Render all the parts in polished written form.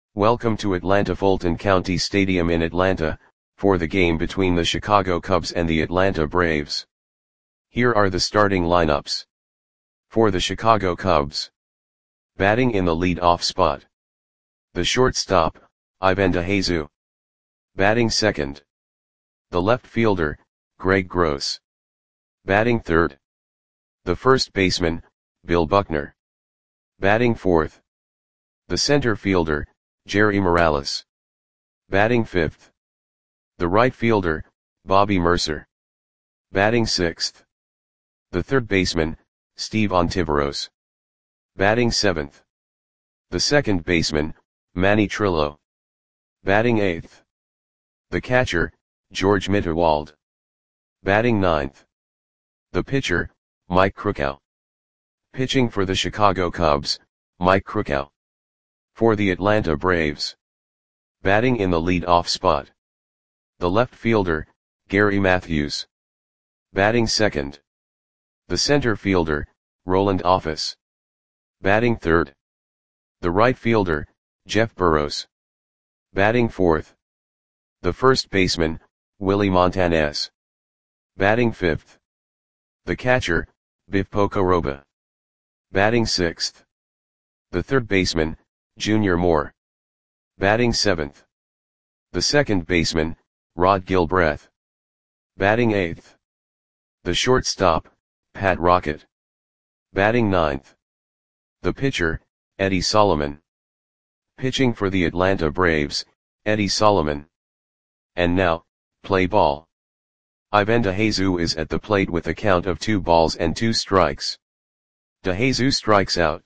Welcome to Atlanta Fulton County Stadium in Atlanta, for the game between the Chicago Cubs and the Atlanta Braves. Here are the starting lineups. For the Chicago Cubs. Batting in the lead-off spot. The shortstop, Ivan DeJesus. Batting second. The left fielder, Greg Gross. Batting third. The first baseman, Bill Buckner. Batting fourth. The center fielder, Jerry Morales. Batting fifth. The right fielder, Bobby Murcer. Batting sixth. The third baseman, Steve Ontiveros. Batting seventh. The second baseman, Manny Trillo. Batting eighth. The catcher, George Mitterwald. Batting ninth. The pitcher, Mike Krukow. Pitching for the Chicago Cubs, Mike Krukow. For the Atlanta Braves. Batting in the lead-off spot. The left fielder, Gary Matthews. Batting second. The center fielder, Roland Office. Batting third. The right fielder, Jeff Burroughs. Batting fourth. The first baseman, Willie Montanez. Batting fifth. The catcher, Biff Pocoroba. Batting sixth. The third baseman, Junior Moore. Batting seventh. The second baseman, Rod Gilbreth. Batting eighth. The shortstop, Pat Rocket. Batting ninth. The pitcher, Eddie Solomon. Pitching for the Atlanta Braves, Eddie Solomon. And now, play ball. Ivan DeJesus is at the plate with a count of 2 balls and 2 strikes. DeJesus strikes out.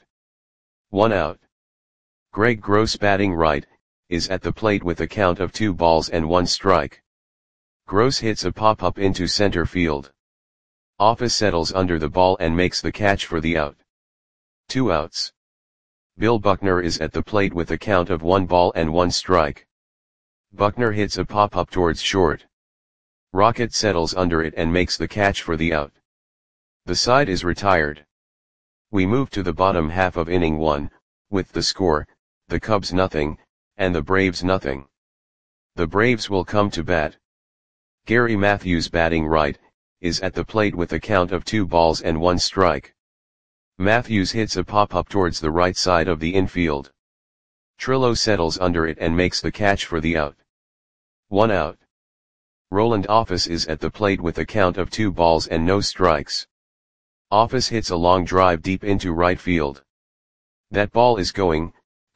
1 out. Greg Gross batting right, is at the plate with a count of 2 balls and 1 strike. Gross hits a pop-up into center field. Office settles under the ball and makes the catch for the out. 2 outs. Bill Buckner is at the plate with a count of 1 ball and 1 strike. Buckner hits a pop-up towards short. Rocket settles under it and makes the catch for the out. The side is retired. We move to the bottom half of inning 1, with the score, the Cubs nothing, and the Braves nothing. The Braves will come to bat. Gary Matthews batting right, is at the plate with a count of 2 balls and 1 strike. Matthews hits a pop-up towards the right side of the infield. Trillo settles under it and makes the catch for the out. 1 out. Roland Office is at the plate with a count of 2 balls and no strikes. Office hits a long drive deep into right field. That ball is gone.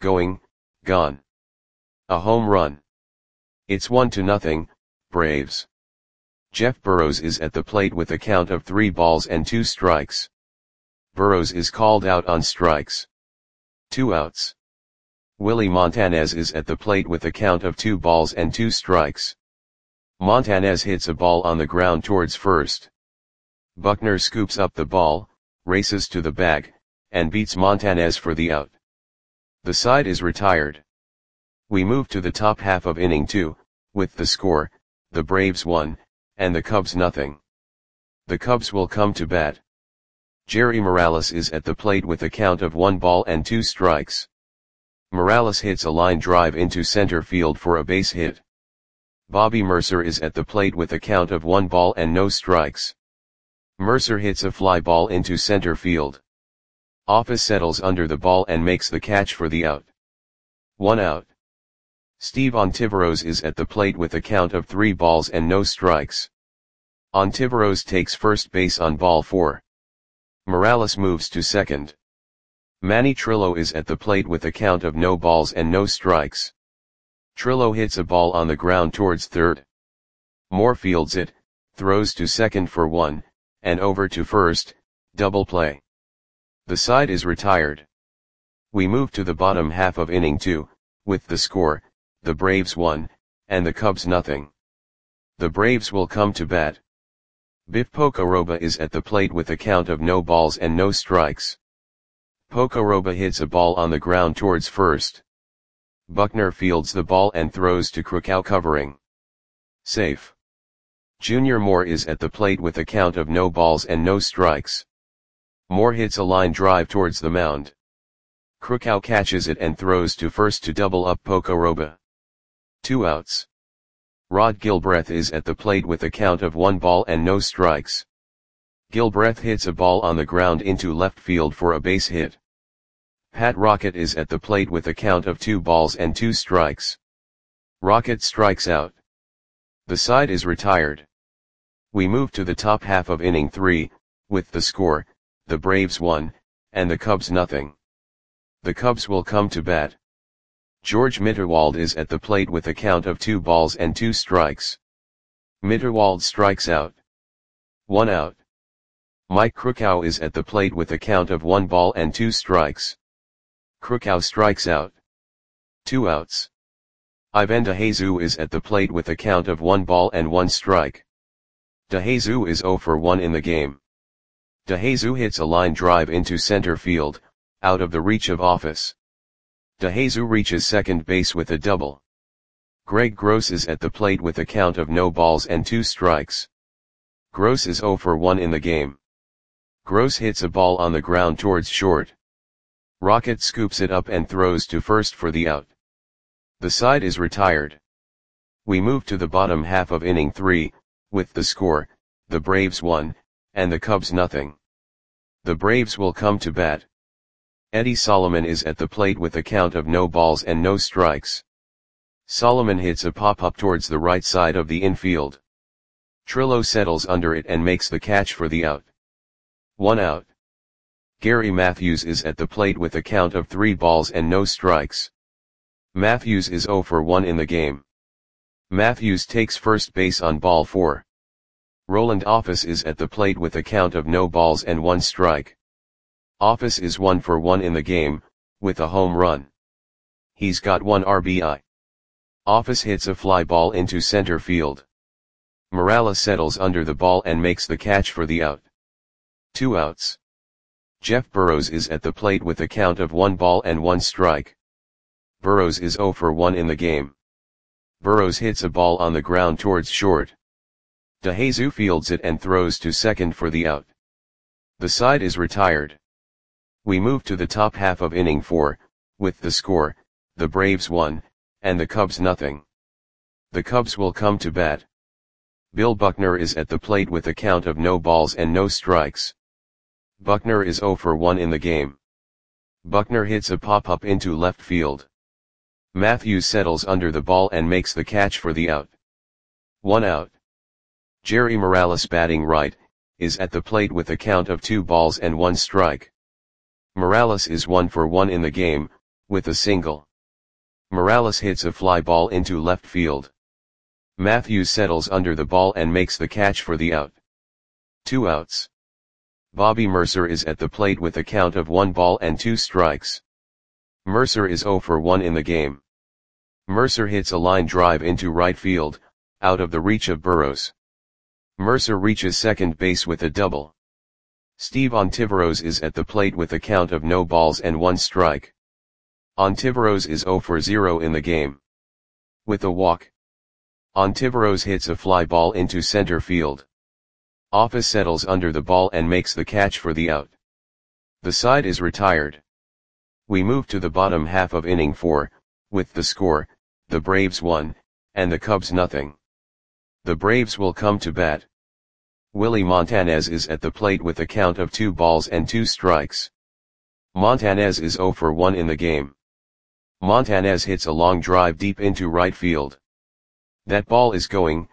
A home run. It's 1-0, Braves. Jeff Burroughs is at the plate with a count of 3 balls and 2 strikes. Burroughs is called out on strikes. 2 outs. Willie Montanez is at the plate with a count of 2 balls and 2 strikes. Montanez hits a ball on the ground towards first. Buckner scoops up the ball, races to the bag, and beats Montanez for the out. The side is retired. We move to the top half of inning 2, with the score, the Braves 1, and the Cubs nothing. The Cubs will come to bat. Jerry Morales is at the plate with a count of 1 ball and 2 strikes. Morales hits a line drive into center field for a base hit. Bobby Murcer is at the plate with a count of 1 ball and no strikes. Murcer hits a fly ball into center field. Office settles under the ball and makes the catch for the out. 1 out. Steve Ontiveros is at the plate with a count of 3 balls and no strikes. Ontiveros takes first base on ball 4. Morales moves to second. Manny Trillo is at the plate with a count of no balls and no strikes. Trillo hits a ball on the ground towards third. Moore fields it, throws to second for 1, and over to first, double play. The side is retired. We move to the bottom half of inning 2, with the score, the Braves 1, and the Cubs nothing. The Braves will come to bat. Biff Pocoroba is at the plate with a count of no balls and no strikes. Pocoroba hits a ball on the ground towards first. Buckner fields the ball and throws to Krukow covering. Safe. Junior Moore is at the plate with a count of no balls and no strikes. Moore hits a line drive towards the mound. Krukow catches it and throws to first to double up Pokoroba. 2 outs. Rod Gilbreth is at the plate with a count of 1 ball and no strikes. Gilbreth hits a ball on the ground into left field for a base hit. Pat Rocket is at the plate with a count of 2 balls and 2 strikes. Rocket strikes out. The side is retired. We move to the top half of inning 3, with the score, the Braves 1, and the Cubs nothing. The Cubs will come to bat. George Mitterwald is at the plate with a count of 2 balls and 2 strikes. Mitterwald strikes out. 1 out. Mike Krukow is at the plate with a count of 1 ball and 2 strikes. Krukow strikes out. 2 outs. Ivan DeJesus is at the plate with a count of 1 ball and 1 strike. DeJesus is 0 for 1 in the game. DeJesus hits a line drive into center field, out of the reach of Office. DeJesus reaches second base with a double. Greg Gross is at the plate with a count of no balls and 2 strikes. Gross is 0 for 1 in the game. Gross hits a ball on the ground towards short. Rocket scoops it up and throws to first for the out. The side is retired. We move to the bottom half of inning 3, with the score, the Braves 1, and the Cubs nothing. The Braves will come to bat. Eddie Solomon is at the plate with a count of no balls and no strikes. Solomon hits a pop-up towards the right side of the infield. Trillo settles under it and makes the catch for the out. 1 out. Gary Matthews is at the plate with a count of 3 balls and no strikes. Matthews is 0 for 1 in the game. Matthews takes first base on ball 4. Roland Office is at the plate with a count of no balls and 1 strike. Office is 1 for 1 in the game, with a home run. He's got 1 RBI. Office hits a fly ball into center field. Morales settles under the ball and makes the catch for the out. 2 outs. Jeff Burrows is at the plate with a count of 1 ball and 1 strike. Burrows is 0 for 1 in the game. Burrows hits a ball on the ground towards short. DeJesus fields it and throws to second for the out. The side is retired. We move to the top half of inning 4, with the score, the Braves 1, and the Cubs nothing. The Cubs will come to bat. Bill Buckner is at the plate with a count of no balls and no strikes. Buckner is 0 for 1 in the game. Buckner hits a pop-up into left field. Matthews settles under the ball and makes the catch for the out. 1 out. Jerry Morales, batting right, is at the plate with a count of 2 balls and 1 strike. Morales is 1 for 1 in the game, with a single. Morales hits a fly ball into left field. Matthews settles under the ball and makes the catch for the out. 2 outs. Bobby Mercer is at the plate with a count of 1 ball and 2 strikes. Mercer is 0 for 1 in the game. Mercer hits a line drive into right field, out of the reach of Burrows. Mercer reaches second base with a double. Steve Ontiveros is at the plate with a count of no balls and 1 strike. Ontiveros is 0 for 0 in the game. With a walk. Ontiveros hits a fly ball into center field. Office settles under the ball and makes the catch for the out. The side is retired. We move to the bottom half of inning 4, with the score, the Braves 1, and the Cubs nothing. The Braves will come to bat. Willie Montanez is at the plate with a count of 2 balls and 2 strikes. Montanez is 0 for 1 in the game. Montanez hits a long drive deep into right field. That ball is gone.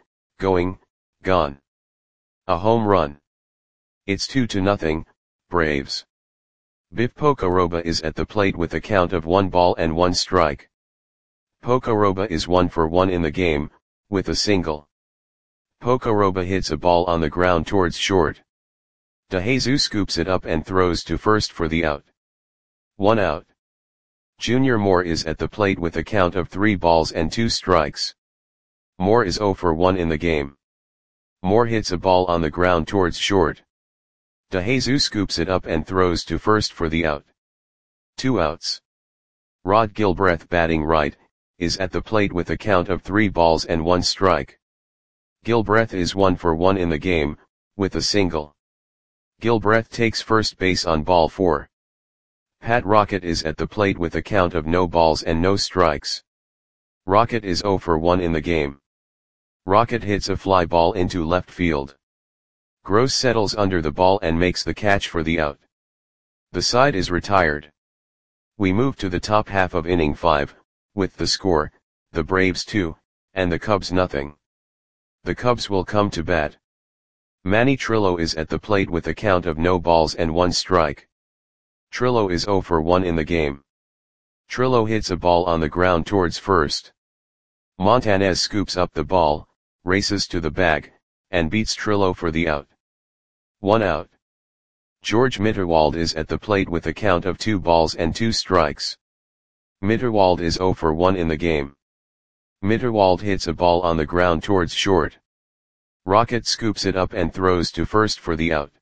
A home run. It's 2-0, Braves. Biff Pocoroba is at the plate with a count of 1 ball and 1 strike. Pocoroba is 1 for 1 in the game, with a single. Pocoroba hits a ball on the ground towards short. DeJesus scoops it up and throws to first for the out. 1 out. Junior Moore is at the plate with a count of 3 balls and 2 strikes. Moore is 0 for 1 in the game. Moore hits a ball on the ground towards short. DeJesus scoops it up and throws to first for the out. 2 outs. Rod Gilbreth, batting right, is at the plate with a count of 3 balls and 1 strike. Gilbreth is 1 for 1 in the game, with a single. Gilbreth takes first base on ball 4. Pat Rocket is at the plate with a count of no balls and no strikes. Rocket is 0 for 1 in the game. Rocket hits a fly ball into left field. Gross settles under the ball and makes the catch for the out. The side is retired. We move to the top half of inning 5, with the score, the Braves 2, and the Cubs nothing. The Cubs will come to bat. Manny Trillo is at the plate with a count of no balls and 1 strike. Trillo is 0 for 1 in the game. Trillo hits a ball on the ground towards first. Montanez scoops up the ball, races to the bag, and beats Trillo for the out. 1 out. George Mitterwald is at the plate with a count of 2 balls and 2 strikes. Mitterwald is 0 for 1 in the game. Mitterwald hits a ball on the ground towards short. Rocket scoops it up and throws to first for the out.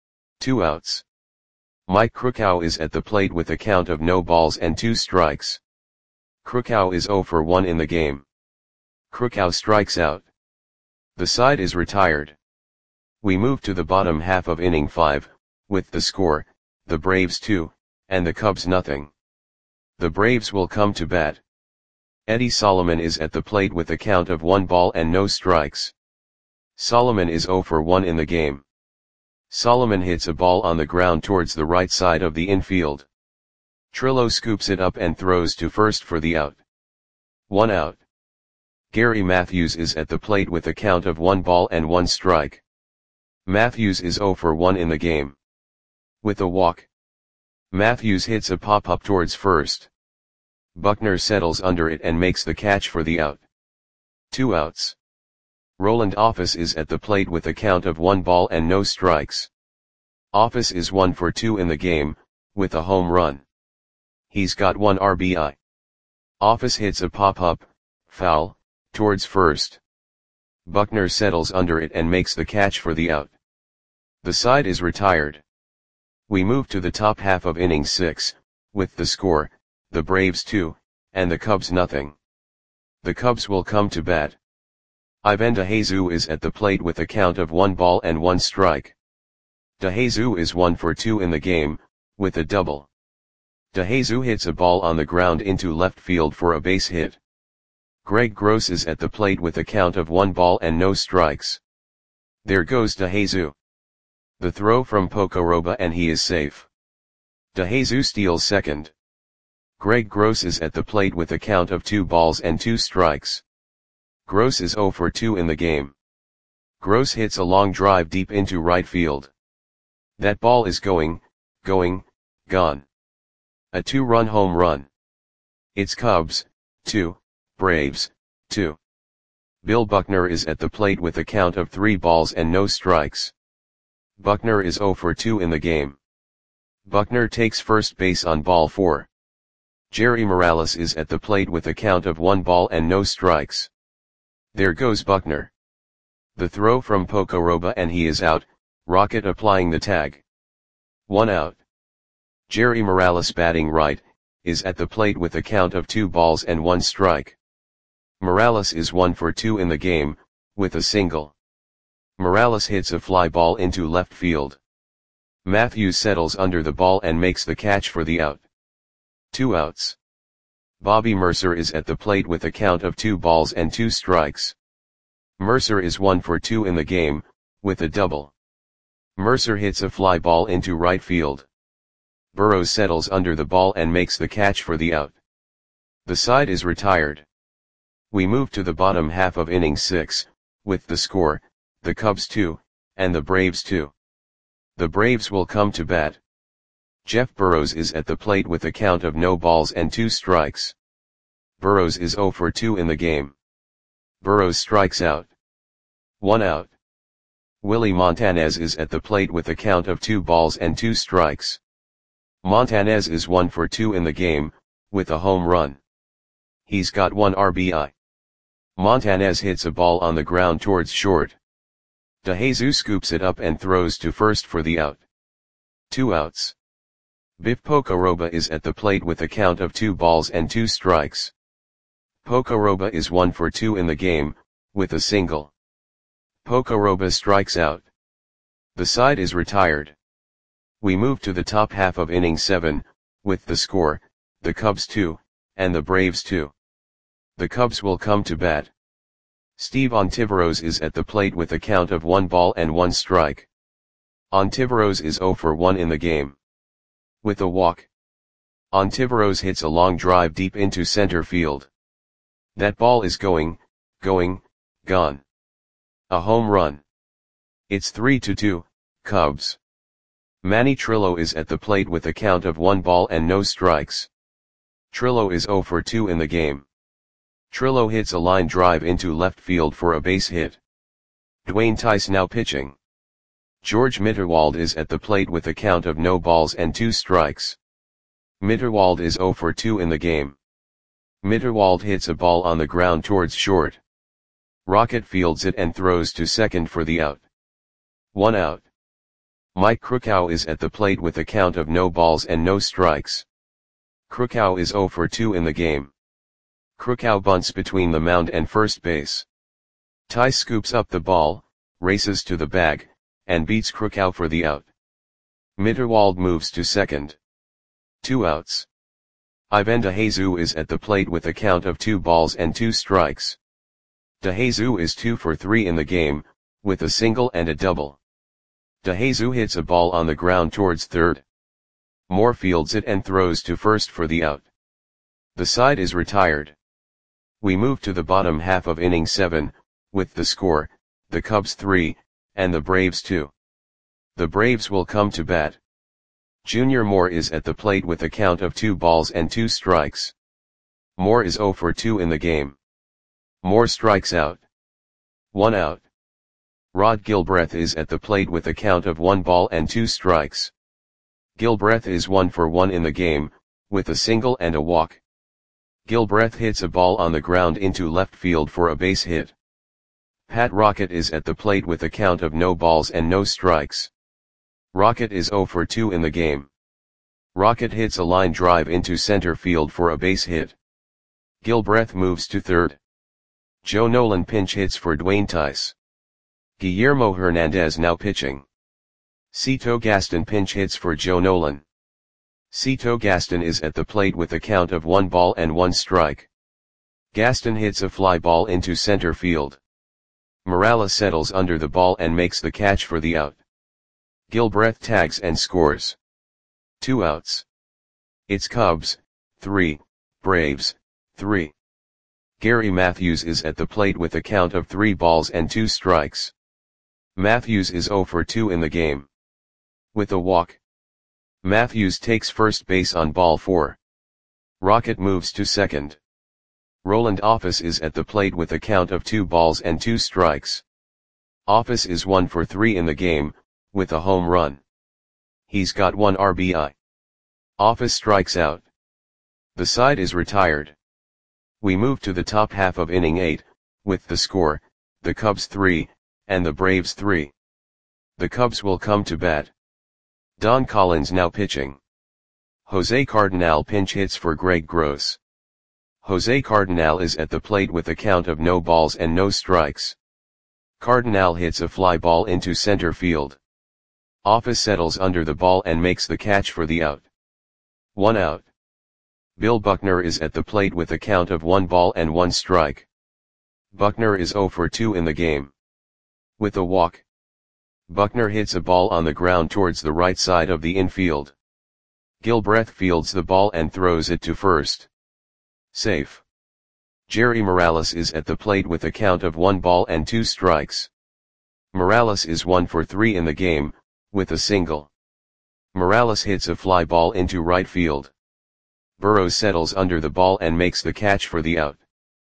2 outs. Mike Krukow is at the plate with a count of no balls and 2 strikes. Krukow is 0 for 1 in the game. Krukow strikes out. The side is retired. We move to the bottom half of inning 5, with the score, the Braves 2, and the Cubs nothing. The Braves will come to bat. Eddie Solomon is at the plate with a count of 1 ball and no strikes. Solomon is 0 for 1 in the game. Solomon hits a ball on the ground towards the right side of the infield. Trillo scoops it up and throws to first for the out. 1 out. Gary Matthews is at the plate with a count of 1 ball and 1 strike. Matthews is 0 for 1 in the game. With a walk. Matthews hits a pop-up towards first. Buckner settles under it and makes the catch for the out. 2 outs. Roland Office is at the plate with a count of 1 ball and no strikes. Office is 1 for 2 in the game, with a home run. He's got 1 RBI. Office hits a pop-up, foul, towards first. Buckner settles under it and makes the catch for the out. The side is retired. We move to the top half of inning 6, with the score, the Braves 2, and the Cubs nothing. The Cubs will come to bat. Ivan DeJesus is at the plate with a count of 1 ball and 1 strike. DeJesus is 1 for 2 in the game, with a double. DeJesus hits a ball on the ground into left field for a base hit. Greg Gross is at the plate with a count of 1 ball and no strikes. There goes DeJesus. The throw from Pocoroba and he is safe. DeJesus steals second. Greg Gross is at the plate with a count of 2 balls and 2 strikes. Gross is 0 for 2 in the game. Gross hits a long drive deep into right field. That ball is gone. A 2-run home run. It's Cubs, 2, Braves, 2. Bill Buckner is at the plate with a count of 3 balls and no strikes. Buckner is 0 for 2 in the game. Buckner takes first base on ball 4. Jerry Morales is at the plate with a count of 1 ball and no strikes. There goes Buckner. The throw from Pocoroba and he is out, Rocket applying the tag. 1 out. Jerry Morales batting right, is at the plate with a count of 2 balls and 1 strike. Morales is 1 for 2 in the game, with a single. Morales hits a fly ball into left field. Matthews settles under the ball and makes the catch for the out. 2 outs. Bobby Mercer is at the plate with a count of 2 balls and 2 strikes. Mercer is 1 for 2 in the game, with a double. Mercer hits a fly ball into right field. Burrows settles under the ball and makes the catch for the out. The side is retired. We move to the bottom half of inning 6, with the score, the Cubs 2, and the Braves 2. The Braves will come to bat. Jeff Burrows is at the plate with a count of no balls and 2 strikes. Burrows is 0 for 2 in the game. Burrows strikes out. 1 out. Willie Montanez is at the plate with a count of 2 balls and 2 strikes. Montanez is 1 for 2 in the game, with a home run. He's got 1 RBI. Montanez hits a ball on the ground towards short. DeJesus scoops it up and throws to first for the out. 2 outs. Biff Pocoroba is at the plate with a count of 2 balls and 2 strikes. Pocoroba is 1 for 2 in the game, with a single. Pocoroba strikes out. The side is retired. We move to the top half of inning 7, with the score, the Cubs 2, and the Braves 2. The Cubs will come to bat. Steve Ontiveros is at the plate with a count of 1 ball and 1 strike. Ontiveros is 0 for 1 in the game. With a walk, Ontiveros hits a long drive deep into center field. That ball is gone. A home run. It's 3-2, Cubs. Manny Trillo is at the plate with a count of 1 ball and no strikes. Trillo is 0 for 2 in the game. Trillo hits a line drive into left field for a base hit. Dwayne Tice now pitching. George Mitterwald is at the plate with a count of no balls and 2 strikes. Mitterwald is 0 for 2 in the game. Mitterwald hits a ball on the ground towards short. Rocket fields it and throws to second for the out. 1 out. Mike Krukow is at the plate with a count of no balls and no strikes. Krukow is 0 for 2 in the game. Krukow bunts between the mound and first base. Tice scoops up the ball, races to the bag, and beats Krukow for the out. Mitterwald moves to second. 2 outs. Ivan DeJesus is at the plate with a count of 2 balls and 2 strikes. DeJesus is 2 for 3 in the game, with a single and a double. DeJesus hits a ball on the ground towards third. Moore fields it and throws to first for the out. The side is retired. We move to the bottom half of inning 7, with the score, the Cubs 3, and the Braves 2. The Braves will come to bat. Junior Moore is at the plate with a count of 2 balls and 2 strikes. Moore is 0 for 2 in the game. Moore strikes out. 1 out. Rod Gilbreth is at the plate with a count of 1 ball and 2 strikes. Gilbreth is 1 for 1 in the game, with a single and a walk. Gilbreth hits a ball on the ground into left field for a base hit. Pat Rocket is at the plate with a count of no balls and no strikes. Rocket is 0 for 2 in the game. Rocket hits a line drive into center field for a base hit. Gilbreth moves to third. Joe Nolan pinch hits for Dwayne Tice. Guillermo Hernandez now pitching. Cito Gaston pinch hits for Joe Nolan. Cito Gaston is at the plate with a count of 1 ball and 1 strike. Gaston hits a fly ball into center field. Morales settles under the ball and makes the catch for the out. Gilbreth tags and scores. 2 outs. It's Cubs 3, Braves 3. Gary Matthews is at the plate with a count of 3 balls and 2 strikes. Matthews is 0 for 2 in the game. With a walk, Matthews takes first base on ball 4. Rocket moves to second. Roland Office is at the plate with a count of 2 balls and 2 strikes. Office is 1 for 3 in the game, with a home run. He's got 1 RBI. Office strikes out. The side is retired. We move to the top half of inning 8, with the score, the Cubs 3, and the Braves 3. The Cubs will come to bat. Don Collins now pitching. Jose Cardenal pinch hits for Greg Gross. Jose Cardenal is at the plate with a count of no balls and no strikes. Cardenal hits a fly ball into center field. Office settles under the ball and makes the catch for the out. 1 out. Bill Buckner is at the plate with a count of 1 ball and 1 strike. Buckner is 0 for 2 in the game. With a walk, Buckner hits a ball on the ground towards the right side of the infield. Gilbreth fields the ball and throws it to first. Safe. Jerry Morales is at the plate with a count of 1 ball and 2 strikes. Morales is 1 for 3 in the game, with a single. Morales hits a fly ball into right field. Burrows settles under the ball and makes the catch for the out.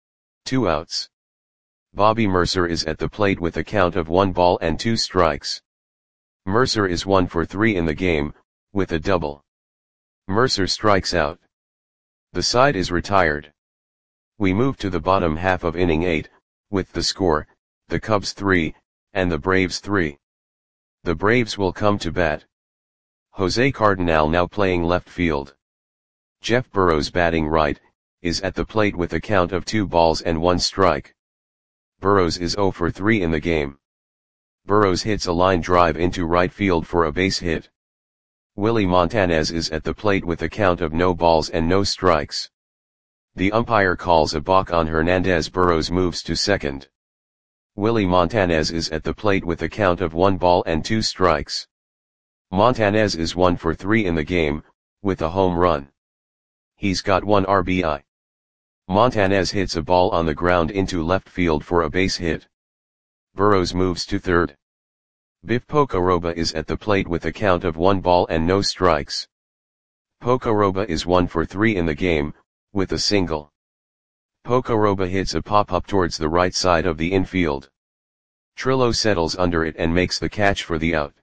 2 outs. Bobby Mercer is at the plate with a count of 1 ball and 2 strikes. Mercer is 1 for 3 in the game, with a double. Mercer strikes out. The side is retired. We move to the bottom half of inning 8, with the score, the Cubs 3, and the Braves 3. The Braves will come to bat. Jose Cardenal now playing left field. Jeff Burrows batting right, is at the plate with a count of 2 balls and 1 strike. Burrows is 0 for 3 in the game. Burrows hits a line drive into right field for a base hit. Willie Montanez is at the plate with a count of no balls and no strikes. The umpire calls a balk on Hernandez. Burrows moves to second. Willie Montanez is at the plate with a count of 1 ball and 2 strikes. Montanez is 1 for 3 in the game, with a home run. He's got 1 RBI. Montanez hits a ball on the ground into left field for a base hit. Burrows moves to third. Biff Pocoroba is at the plate with a count of 1 ball and no strikes. Pocoroba is 1 for 3 in the game, with a single. Pocoroba hits a pop-up towards the right side of the infield. Trillo settles under it and makes the catch for the out.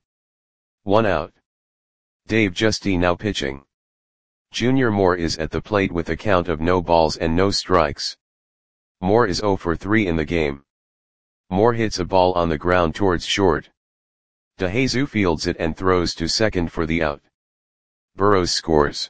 1 out. Dave Giusti now pitching. Junior Moore is at the plate with a count of no balls and no strikes. Moore is 0 for 3 in the game. Moore hits a ball on the ground towards short. DeJesus fields it and throws to second for the out. Burrows scores.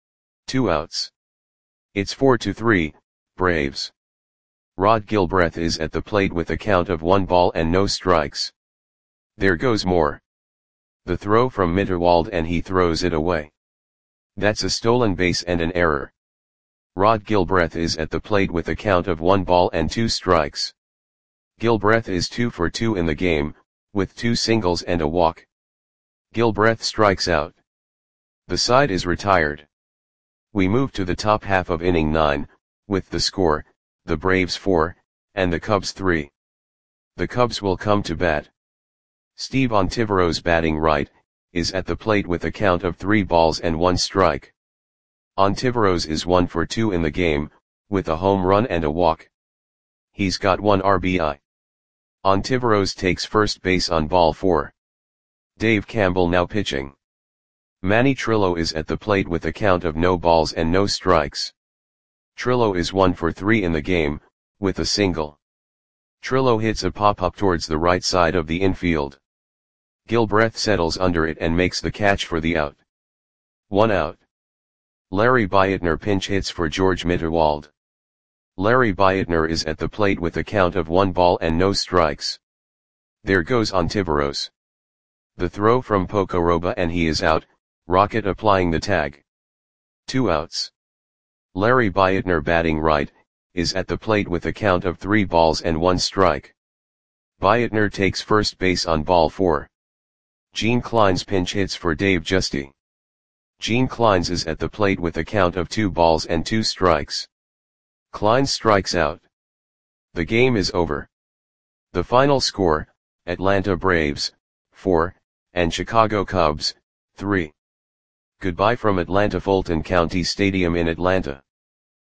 2 outs. It's 4-3, Braves. Rod Gilbreth is at the plate with a count of 1 ball and no strikes. There goes Moore. The throw from Mitterwald and he throws it away. That's a stolen base and an error. Rod Gilbreth is at the plate with a count of 1 ball and 2 strikes. Gilbreth is 2 for 2 in the game, with 2 singles and a walk. Gilbreth strikes out. The side is retired. We move to the top half of inning 9, with the score, the Braves 4, and the Cubs 3. The Cubs will come to bat. Steve Ontiveros, batting right, is at the plate with a count of 3 balls and 1 strike. Ontiveros is 1 for 2 in the game, with a home run and a walk. He's got 1 RBI. Ontiveros takes first base on ball 4. Dave Campbell now pitching. Manny Trillo is at the plate with a count of no balls and no strikes. Trillo is 1 for 3 in the game, with a single. Trillo hits a pop-up towards the right side of the infield. Gilbreth settles under it and makes the catch for the out. 1 out. Larry Beitner pinch hits for George Mitterwald. Larry Beitner is at the plate with a count of 1 ball and no strikes. There goes Ontiveros. The throw from Pocoroba and he is out, Rocket applying the tag. 2 outs. Larry Beitner, batting right, is at the plate with a count of 3 balls and 1 strike. Beitner takes first base on ball 4. Gene Clines pinch hits for Dave Giusti. Gene Clines is at the plate with a count of 2 balls and 2 strikes. Clines strikes out. The game is over. The final score, Atlanta Braves, 4, and Chicago Cubs, 3. Goodbye from Atlanta. Fulton County Stadium in Atlanta.